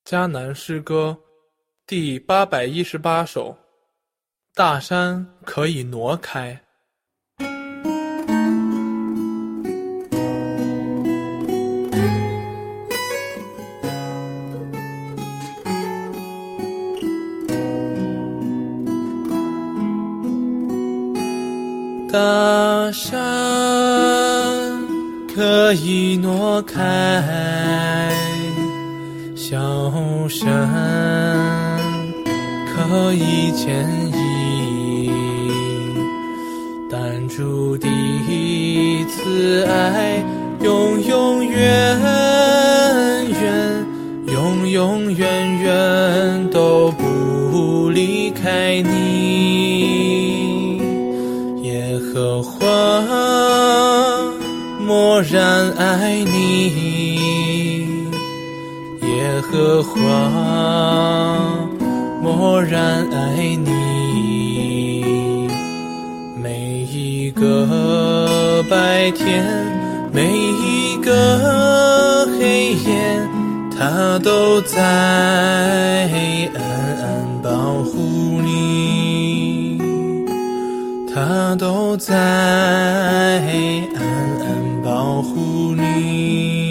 迦南诗歌第818首，大山可以挪开。大山可以挪开，小山可以牵引，但主的慈爱永永远远，永永远远都不离开你。耶和华默然爱你，耶和华默然爱你。每一个白天，每一个黑夜，他都在暗暗保护你，他都在暗暗保护你。